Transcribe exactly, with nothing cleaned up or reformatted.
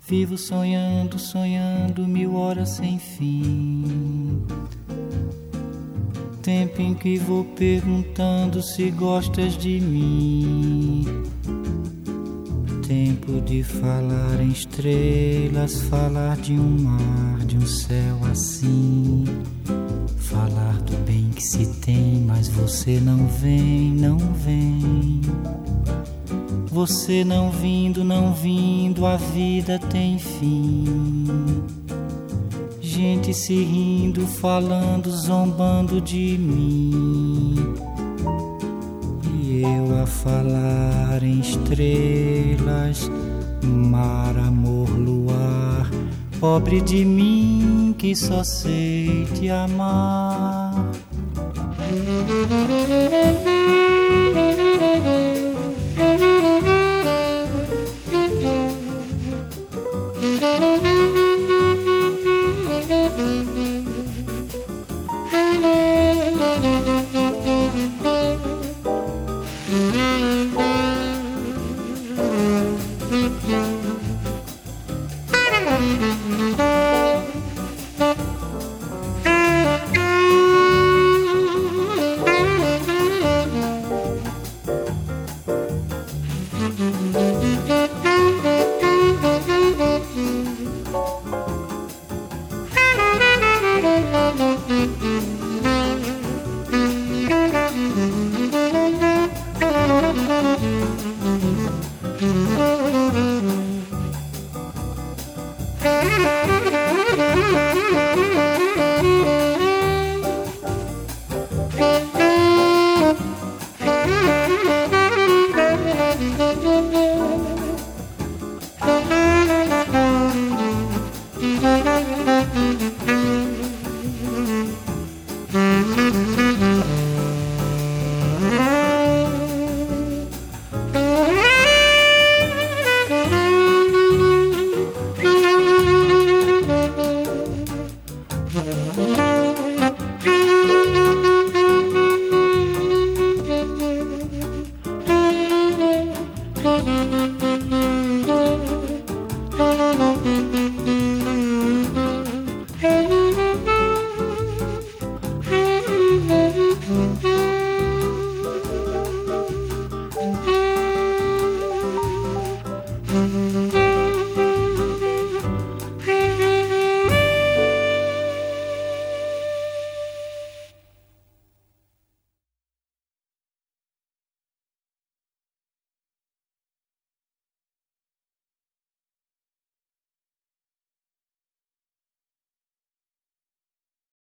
Vivo sonhando, sonhando mil horas sem fim. Tempo em que vou perguntando se gostas de mim. Tempo de falar em estrelas, falar de um mar, de um céu assim. Falar do bem que se tem, mas você não vem, não vem. Você não vindo, não vindo, a vida tem fim. Gente se rindo, falando, zombando de mim. E eu a falar em estrelas, mar, amor, luar. Pobre de mim que só sei te amar. Thank you.